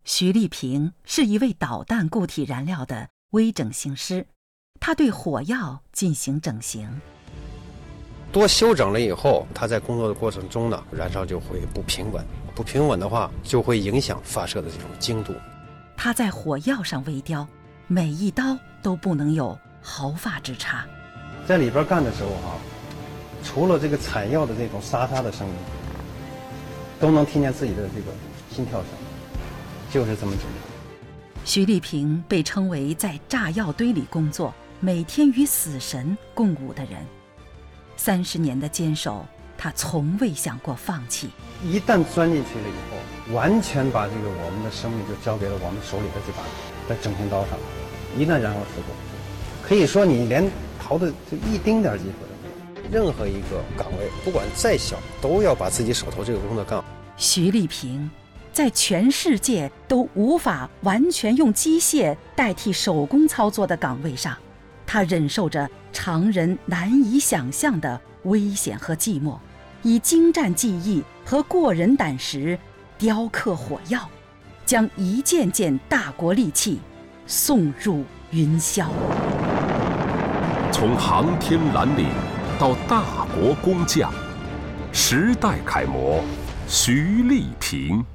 徐立平是一位导弹固体燃料的微整形师，他对火药进行整形。 多修整了以后，它在工作的过程中呢，燃烧就会不平稳，不平稳的话就会影响发射的这种精度。 他在火药上微雕，每一刀都不能有毫发之差。 在里边干的时候除了这个采药的这种沙沙的声音，都能听见自己的这个心跳声，就是这么紧张。 徐立平被称为在炸药堆里工作，每天与死神共舞的人。30年的坚守，他从未想过放弃。 一旦钻进去了以后，完全把这个我们的生命就交给了我们手里的这把在整形刀上。一旦燃烧事故，可以说你连逃的就一丁点机会都没有。 任何一个岗位，不管再小，都要把自己手头这个工作干好。 徐立平在全世界都无法完全用机械代替手工操作的岗位上，他忍受着常人难以想象的危险和寂寞，以精湛技艺和过人胆识雕刻火药，将一件件大国利器送入云霄。 从航天蓝领到大国工匠，时代楷模徐立平。